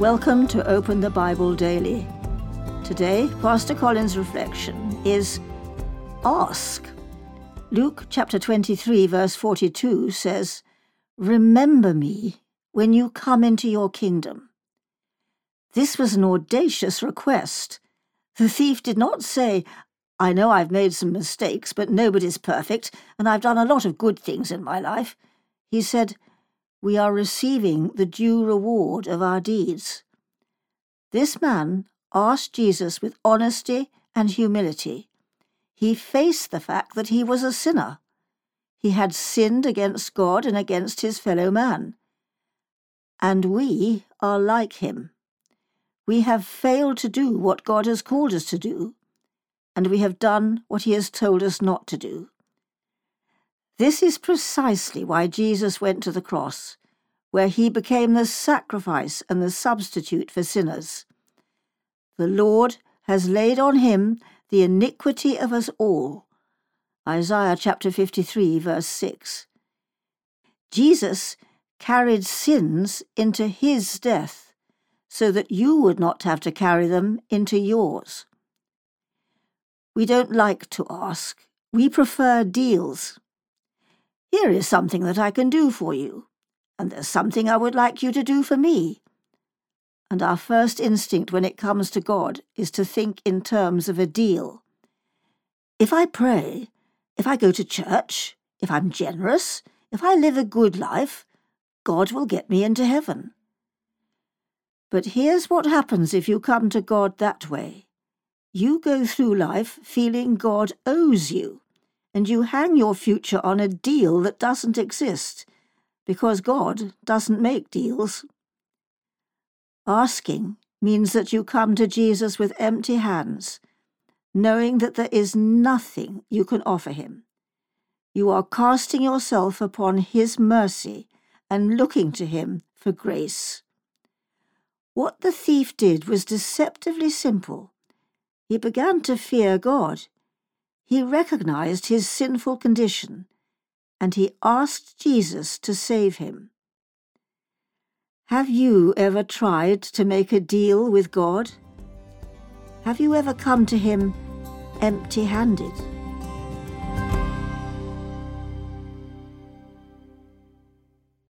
Welcome to Open the Bible Daily. Today, Pastor Colin's reflection is Ask. Luke chapter 23, verse 42 says, "Remember me when you come into your kingdom." This was an audacious request. The thief did not say, "I know I've made some mistakes, but nobody's perfect, and I've done a lot of good things in my life." He said, "We are receiving the due reward of our deeds." This man asked Jesus with honesty and humility. He faced the fact that he was a sinner. He had sinned against God and against his fellow man. And we are like him. We have failed to do what God has called us to do, and we have done what he has told us not to do. This is precisely why Jesus went to the cross, where he became the sacrifice and the substitute for sinners. The Lord has laid on him the iniquity of us all. Isaiah chapter 53, verse 6. Jesus carried sins into his death, so that you would not have to carry them into yours. We don't like to ask. We prefer deals. Here is something that I can do for you, and there's something I would like you to do for me. And our first instinct when it comes to God is to think in terms of a deal. If I pray, if I go to church, if I'm generous, if I live a good life, God will get me into heaven. But here's what happens if you come to God that way. You go through life feeling God owes you, and you hang your future on a deal that doesn't exist, because God doesn't make deals. Asking means that you come to Jesus with empty hands, knowing that there is nothing you can offer him. You are casting yourself upon his mercy and looking to him for grace. What the thief did was deceptively simple. He began to fear God. He recognized his sinful condition, and he asked Jesus to save him. Have you ever tried to make a deal with God? Have you ever come to him empty-handed?